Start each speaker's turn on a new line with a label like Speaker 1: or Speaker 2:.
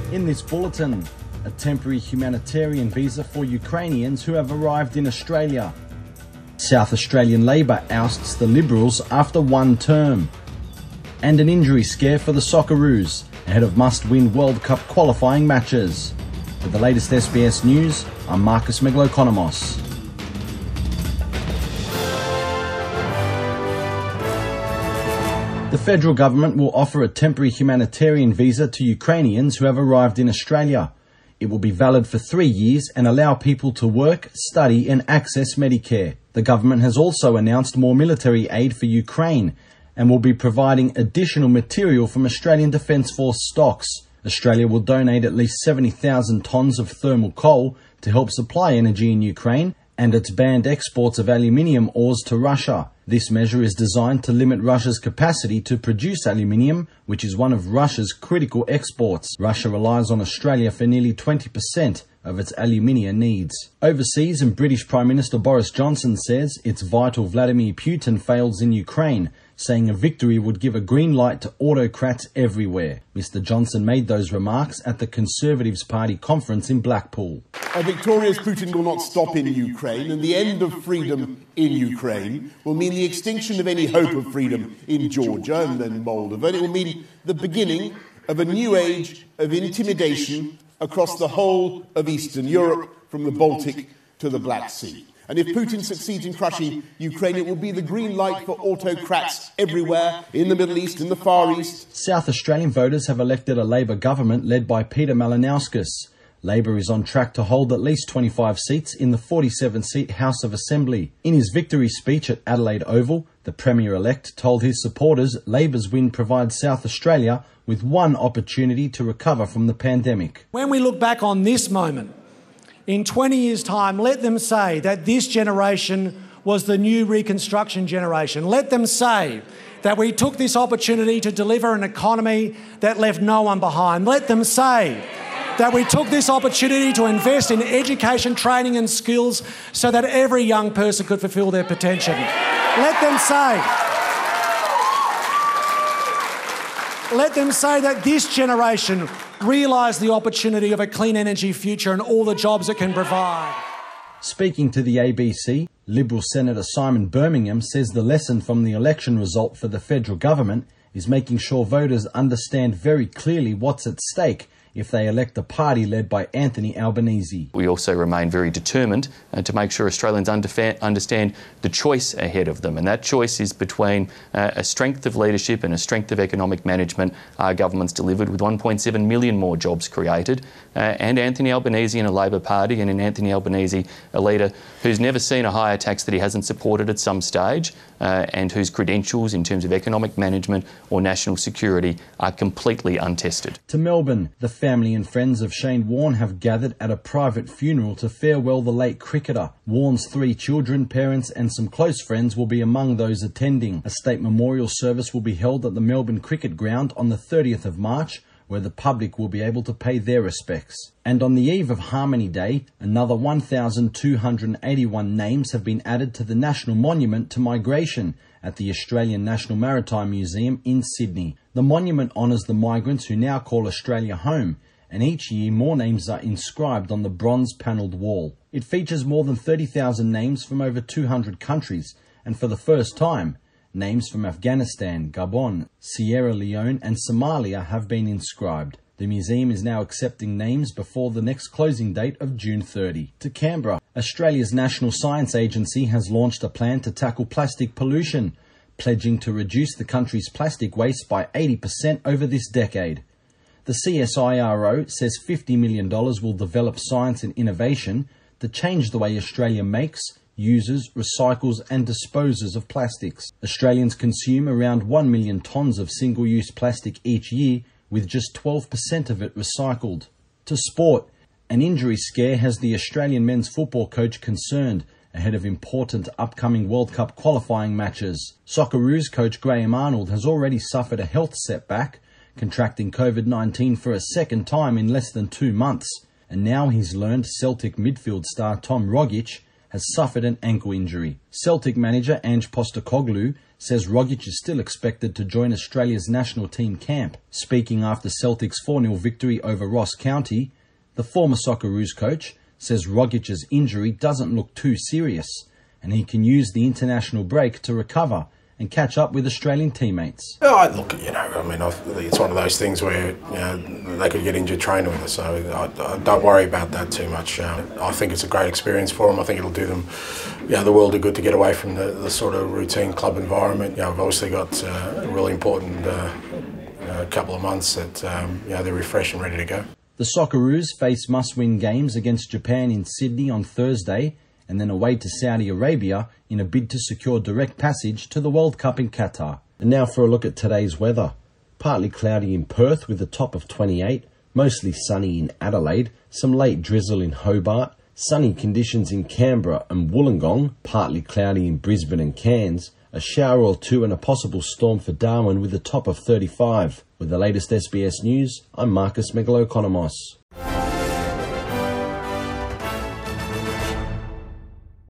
Speaker 1: In this bulletin, a temporary humanitarian visa for Ukrainians who have arrived in Australia. South Australian Labor ousts the Liberals after one term. And an injury scare for the Socceroos ahead of must-win World Cup qualifying matches. For the latest SBS News, I'm Marcus Megalokonomos. The federal government will offer a temporary humanitarian visa to Ukrainians who have arrived in Australia. It will be valid for 3 years and allow people to work, study and access Medicare. The government has also announced more military aid for Ukraine and will be providing additional material from Australian Defence Force stocks. Australia will donate at least 70,000 tonnes of thermal coal to help supply energy in Ukraine, and it's banned exports of aluminium ores to Russia. This measure is designed to limit Russia's capacity to produce aluminium, which is one of Russia's critical exports. Russia relies on Australia for nearly 20% of its aluminium needs. Overseas, and British Prime Minister Boris Johnson says it's vital Vladimir Putin fails in Ukraine, saying a victory would give a green light to autocrats everywhere. Mr Johnson made those remarks at the Conservatives Party conference in Blackpool.
Speaker 2: A victorious Putin will not stop in Ukraine, and the end of freedom in Ukraine will mean the extinction of any hope of freedom in Georgia and then Moldova. And it will mean the beginning of a new age of intimidation across the whole of Eastern Europe, from the Baltic to the Black Sea. And if Putin succeeds in crushing Ukraine, it will be the green light for autocrats everywhere, in the Middle East, in the Far East.
Speaker 1: South Australian voters have elected a Labor government led by Peter Malinauskas. Labor is on track to hold at least 25 seats in the 47-seat House of Assembly. In his victory speech at Adelaide Oval, the Premier-elect told his supporters Labor's win provides South Australia with one opportunity to recover from the pandemic.
Speaker 3: When we look back on this moment, in 20 years' time, let them say that this generation was the new Reconstruction generation. Let them say that we took this opportunity to deliver an economy that left no one behind. Let them say that we took this opportunity to invest in education, training and skills so that every young person could fulfil their potential. Let them say that this generation realised the opportunity of a clean energy future and all the jobs it can provide.
Speaker 1: Speaking to the ABC, Liberal Senator Simon Birmingham says the lesson from the election result for the federal government is making sure voters understand very clearly what's at stake if they elect a party led by Anthony Albanese.
Speaker 4: We also remain very determined to make sure Australians understand the choice ahead of them, and that choice is between a strength of leadership and a strength of economic management our government's delivered, with 1.7 million more jobs created, and Anthony Albanese and a Labor Party, and in Anthony Albanese, a leader who's never seen a higher tax that he hasn't supported at some stage, and whose credentials in terms of economic management or national security are completely untested.
Speaker 1: To Melbourne, the family and friends of Shane Warne have gathered at a private funeral to farewell the late cricketer. Warne's 3 children, parents and some close friends will be among those attending. A state memorial service will be held at the Melbourne Cricket Ground on the 30th of March, where the public will be able to pay their respects. And on the eve of Harmony Day, another 1,281 names have been added to the National Monument to Migration at the Australian National Maritime Museum in Sydney. The monument honours the migrants who now call Australia home, and each year more names are inscribed on the bronze panelled wall. It features more than 30,000 names from over 200 countries, and for the first time, names from Afghanistan, Gabon, Sierra Leone and Somalia have been inscribed. The museum is now accepting names before the next closing date of June 30. To Canberra, Australia's National Science Agency has launched a plan to tackle plastic pollution, pledging to reduce the country's plastic waste by 80% over this decade. The CSIRO says $50 million will develop science and innovation to change the way Australia makes, uses, recycles and disposes of plastics. Australians consume around 1 million tonnes of single-use plastic each year, with just 12% of it recycled. To sport, an injury scare has the Australian men's football coach concerned ahead of important upcoming World Cup qualifying matches. Socceroos coach Graham Arnold has already suffered a health setback, contracting COVID-19 for a second time in less than 2 months, and now he's learned Celtic midfield star Tom Rogic has suffered an ankle injury. Celtic manager Ange Postecoglou says Rogic is still expected to join Australia's national team camp. Speaking after Celtic's 4-0 victory over Ross County, the former Socceroos coach says Rogic's injury doesn't look too serious and he can use the international break to recover and catch up with Australian teammates.
Speaker 5: Oh, look, it's one of those things where they could get injured training with us, so I don't worry about that too much. I think it's a great experience for them. I think it'll do them the world of good to get away from the sort of routine club environment. We've obviously got a really important couple of months that they're refreshed and ready to go.
Speaker 1: The Socceroos face must-win games against Japan in Sydney on Thursday and then away to Saudi Arabia in a bid to secure direct passage to the World Cup in Qatar. And now for a look at today's weather. Partly cloudy in Perth with a top of 28, mostly sunny in Adelaide, some late drizzle in Hobart, sunny conditions in Canberra and Wollongong, partly cloudy in Brisbane and Cairns, a shower or two and a possible storm for Darwin with a top of 35. With the latest SBS News, I'm Marcus Megalokonomos.